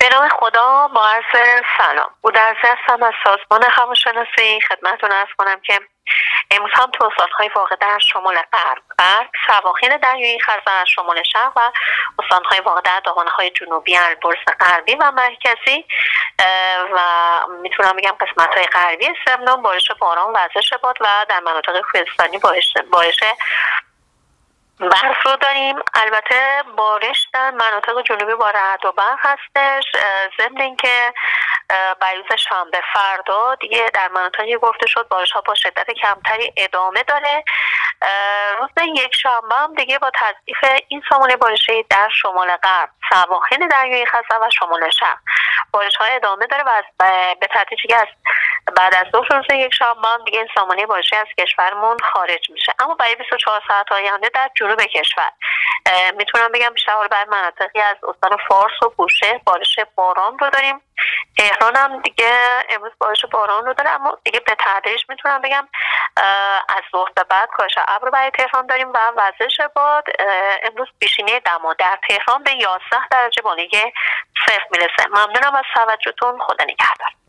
به نام خدا، با عرض سلام. بودرز هستم از سازمان هواشناسی. خدمتتون عرض کنم که امروز هم توسعه‌های واقع در شمال غرب، سواحل دریایی خزر، شمال شرق و استان‌های واقع در دامنه‌های جنوبی البرز غربی و مرکزی و میتونم بگم قسمت‌های غربی استمنان بارش باران وزش باد و در مناطق کوهستانی بارش برف رو داریم. البته بارش در مناطق جنوبی با رعد و برق هستش. ضمن اینکه بروز شنبه فردا دیگه در مناطقی گفته شد بارش ها با شدت کمتری ادامه داره. روز یک شنبه هم دیگه با تضعیف این سامانه بارشی در شمال غرب، سواحل دریایی خزر و شمال شرق بارش ها ادامه داره و به تدریج از بعد از ظهر روز یک شنبه هم دیگه این سامانه بارشی از کشورمون خارج میشه. اما برای 24 ساعت آینده در جنوب کشور میتونم بگم بیشتر بر مناطقی از استان فارس و بوشهر بارش باران رو داریم. تهران هم دیگه امروز بارش باران رو داره، اما دیگه به تدریج میتونم بگم از ظهر به بعد کاهش ابر برای تهران داریم و وزش باد. امروز بیشینه دما در تهران به 11 درجه بالای صفر میرسه. ممنونم از توجهتون. خدا نگهدار.